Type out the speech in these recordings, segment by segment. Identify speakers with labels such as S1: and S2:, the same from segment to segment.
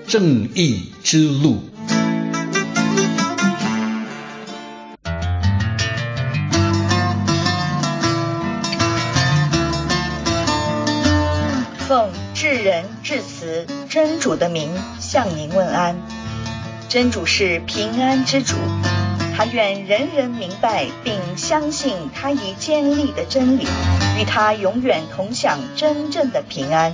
S1: 正义之路。
S2: 奉至仁至慈真主的名向您问安。真主是平安之主，他愿人人明白并相信他已建立的真理，与他永远同享真正的平安。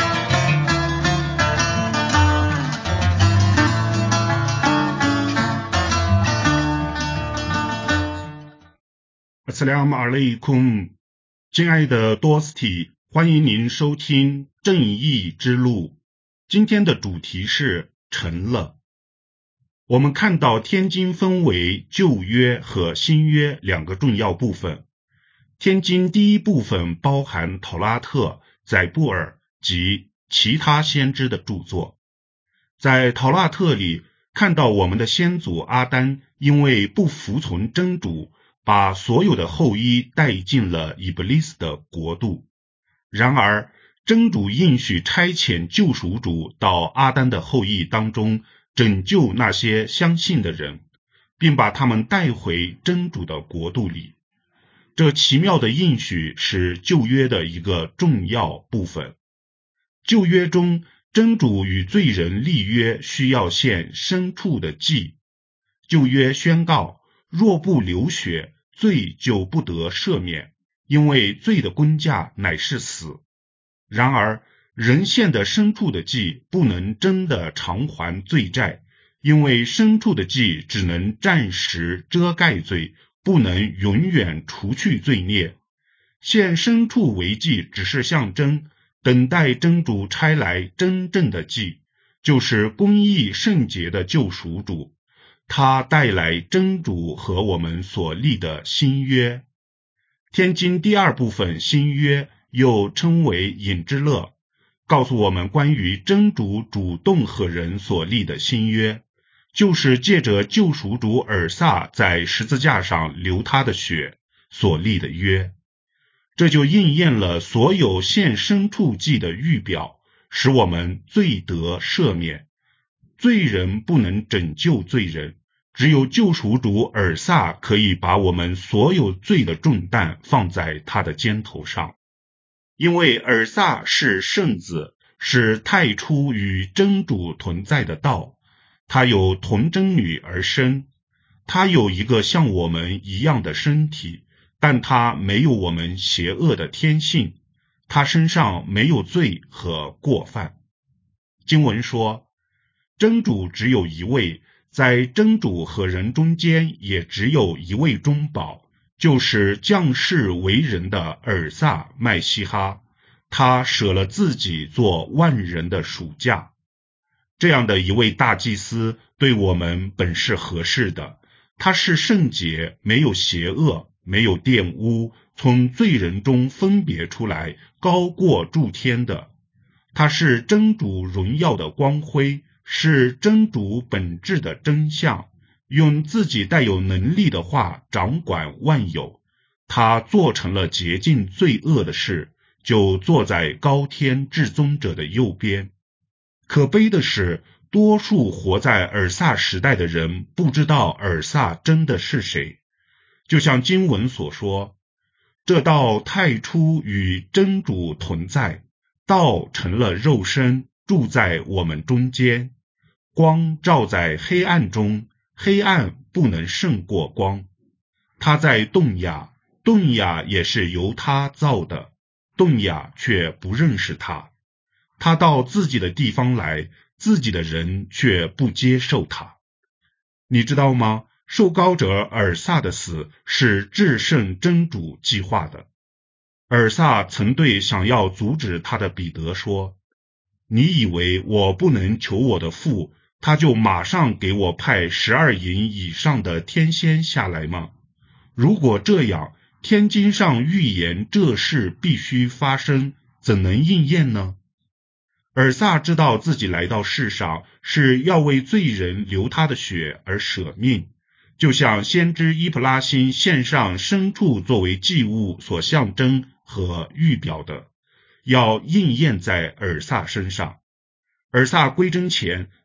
S3: 阿斯拉姆阿雷孔，亲爱的多斯蒂，欢迎您收听正义之路。今天的主题是成了。我们看到天经分为旧约和新约两个重要部分。天经第一部分包含陶拉特、载布尔及其他先知的著作。在陶拉特里看到我们的先祖阿丹因为不服从真主，把所有的后裔带进了以布利斯的国度。然而真主应许差遣救赎主到阿丹的后裔当中，拯救那些相信的人，并把他们带回真主的国度里。这奇妙的应许是旧约的一个重要部分。旧约中，真主与罪人立约需要献牲畜的祭。旧约宣告，若不流血，罪就不得赦免，因为罪的工价乃是死。然而人献的牲畜的祭不能真的偿还罪债，因为牲畜的祭只能暂时遮盖罪，不能永远除去罪孽。献牲畜为祭只是象征，等待真主差来真正的祭，就是公义圣洁的救赎主，他带来真主和我们所立的新约。天经第二部分新约又称为隐之勒，告诉我们关于真主主动和人所立的新约，就是借着救赎主尔撒在十字架上流他的血所立的约。这就应验了所有献牲畜祭的预表，使我们罪得赦免。罪人不能拯救罪人，只有救赎主尔撒可以把我们所有罪的重担放在他的肩头上。因为尔撒是圣子，是太初与真主同在的道，他有童贞女而生，他有一个像我们一样的身体，但他没有我们邪恶的天性，他身上没有罪和过犯。经文说，真主只有一位，在真主和人中间也只有一位中保，就是降世为人的尔撒麦西哈，他舍了自己做万人的赎价。这样的一位大祭司对我们本是合适的，他是圣洁，没有邪恶，没有玷污，从罪人中分别出来，高过诸天的。他是真主荣耀的光辉，是真主本质的真相，用自己带有能力的话掌管万有。他做成了洁净罪恶的事，就坐在高天至尊者的右边。可悲的是，多数活在尔撒时代的人不知道尔撒真的是谁。就像经文所说，这道太初与真主同在，道成了肉身，住在我们中间。光照在黑暗中，黑暗不能胜过光。他在洞雅，洞雅也是由他造的，洞雅却不认识他。他到自己的地方来，自己的人却不接受他。你知道吗？受膏者尔撒的死是至圣真主计划的。尔撒曾对想要阻止他的彼得说，你以为我不能求我的父，他就马上给我派12营以上的天仙下来吗？如果这样，天经上预言这事必须发生，怎能应验呢？尔撒知道自己来到世上是要为罪人流他的血而舍命，就像先知伊普拉辛献上牲畜作为祭物所象征和预表的，要应验在尔撒身上。尔撒归真前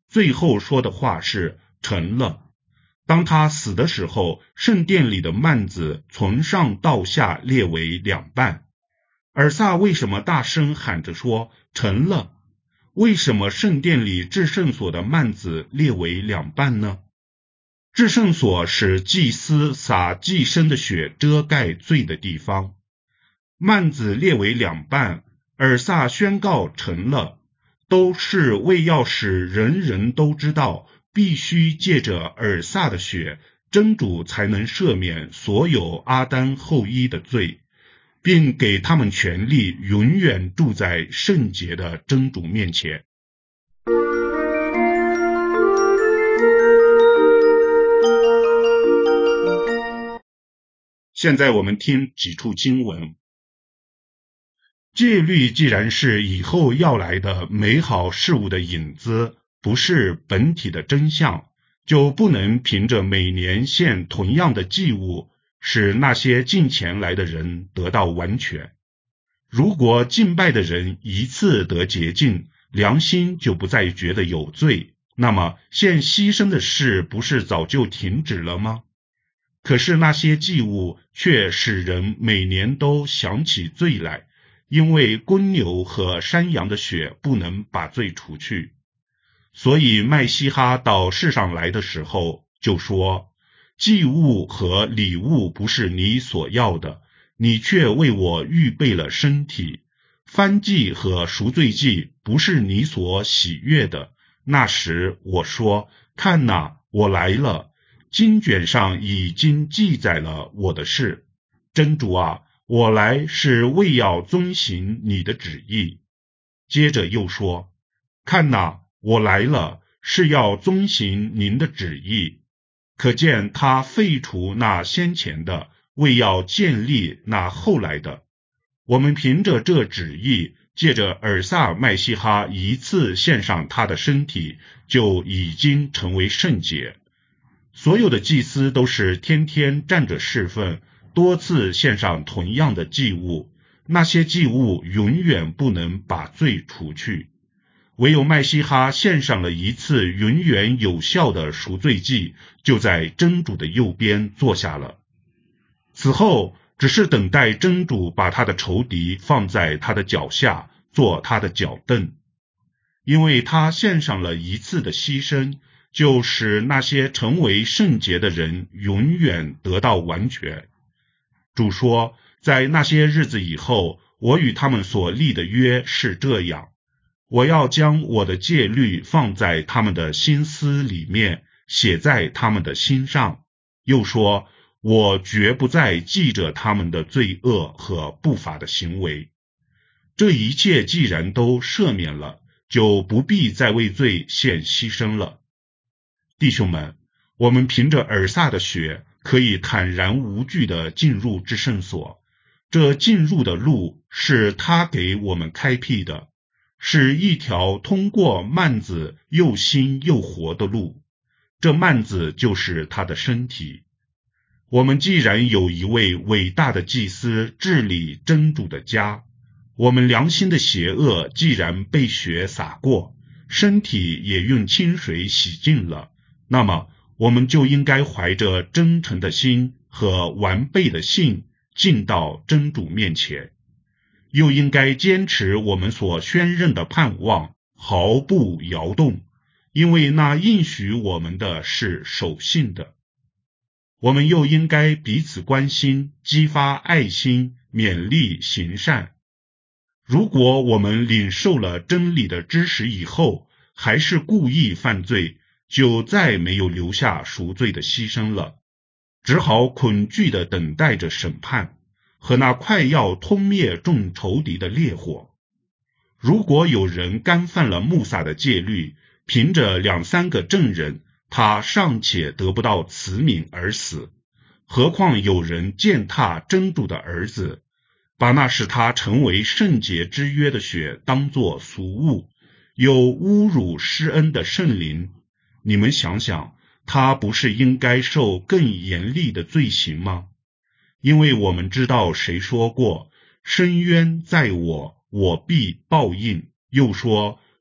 S3: 最后说的话是成了。当他死的时候，圣殿里的幔子从上到下裂为两半。尔撒为什么大声喊着说成了？为什么圣殿里至圣所的幔子裂为两半呢？至圣所是祭司洒祭牲的血遮盖罪的地方，幔子裂为两半，尔撒宣告成了，都是为要使人人都知道，必须借着尔撒的血，真主才能赦免所有阿丹后裔的罪，并给他们权利永远住在圣洁的真主面前。现在我们听几处经文。戒律既然是以后要来的美好事物的影子，不是本体的真相，就不能凭着每年献同样的祭物，使那些敬前来的人得到完全。如果敬拜的人一次得洁净，良心就不再觉得有罪，那么献牺牲的事不是早就停止了吗？可是那些祭物却使人每年都想起罪来，因为公牛和山羊的血不能把罪除去。所以麦西哈到世上来的时候就说，祭物和礼物不是你所要的，你却为我预备了身体。燔祭和赎罪祭不是你所喜悦的。那时我说，看哪，我来了，经卷上已经记载了我的事。真主啊，我来是为要遵行你的旨意。接着又说，看哪，我来了，是要遵行您的旨意。可见他废除那先前的，为要建立那后来的。我们凭着这旨意，借着尔撒麦西哈一次献上他的身体，就已经成为圣洁。所有的祭司都是天天站着侍奉，多次献上同样的祭物，那些祭物永远不能把罪除去。唯有麦西哈献上了一次永远有效的赎罪祭，就在真主的右边坐下了。此后只是等待真主把他的仇敌放在他的脚下，做他的脚凳。因为他献上了一次的牺牲，就使那些成为圣洁的人永远得到完全。主说，在那些日子以后，我与他们所立的约是这样，我要将我的戒律放在他们的心思里面，写在他们的心上。又说，我绝不再记着他们的罪恶和不法的行为。这一切既然都赦免了，就不必再为罪献牺牲了。弟兄们，我们凭着尔撒的血，可以坦然无惧地进入至圣所。这进入的路是他给我们开辟的，是一条通过幔子又新又活的路。这幔子就是他的身体。我们既然有一位伟大的祭司治理真主的家，我们良心的邪恶既然被血洒过，身体也用清水洗净了，那么我们就应该怀着真诚的心和完备的信进到真主面前，又应该坚持我们所宣认的盼望，毫不摇动，因为那应许我们的是守信的。我们又应该彼此关心，激发爱心，勉励行善。如果我们领受了真理的知识以后，还是故意犯罪，就再没有留下赎罪的牺牲了，只好恐惧地等待着审判和那快要吞灭众仇敌的烈火。如果有人干犯了穆萨的戒律，凭着2-3个证人，他尚且得不到慈悯而死，何况有人践踏真主的儿子，把那使他成为圣洁之约的血当作俗物，又侮辱施恩的圣灵，你们想想，他不是应该受更严厉的罪行吗？因为我们知道谁说过，深渊在我，我必报应，又说，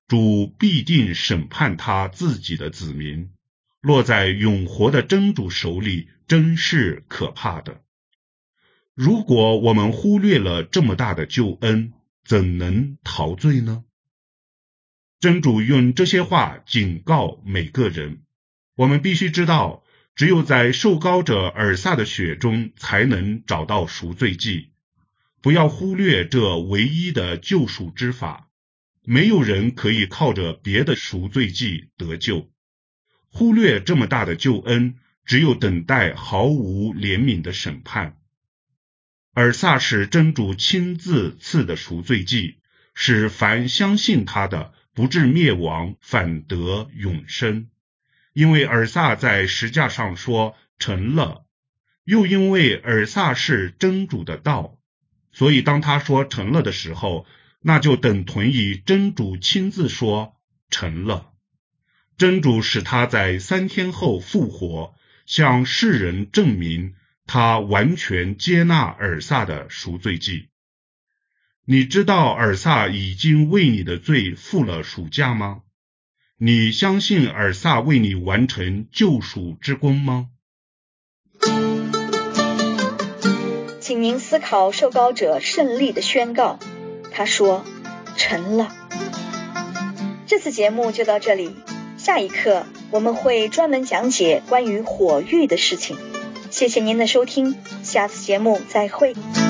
S3: 主必定审判他自己的子民，落在永活的真主手里，真是可怕的。如果我们忽略了这么大的救恩，怎能逃罪呢？真主用这些话警告每个人，我们必须知道，只有在受膏者尔撒的血中才能找到赎罪祭，不要忽略这唯一的救赎之法，没有人可以靠着别的赎罪祭得救。忽略这么大的救恩，只有等待毫无怜悯的审判。尔撒是真主亲自赐的赎罪祭，使凡相信他的不致灭亡，反得永生。因为尔撒在十架上说成了，又因为尔撒是真主的道，所以当他说成了的时候，那就等同于真主亲自说成了。真主使他在3天后复活，向世人证明他完全接纳尔撒的赎罪祭。你知道尔撒已经为你的罪付了赎价吗？你相信尔撒为你完成救赎之功吗？
S2: 请您思考受膏者胜利的宣告，他说成了。这次节目就到这里，下一课我们会专门讲解关于火狱的事情。谢谢您的收听，下次节目再会。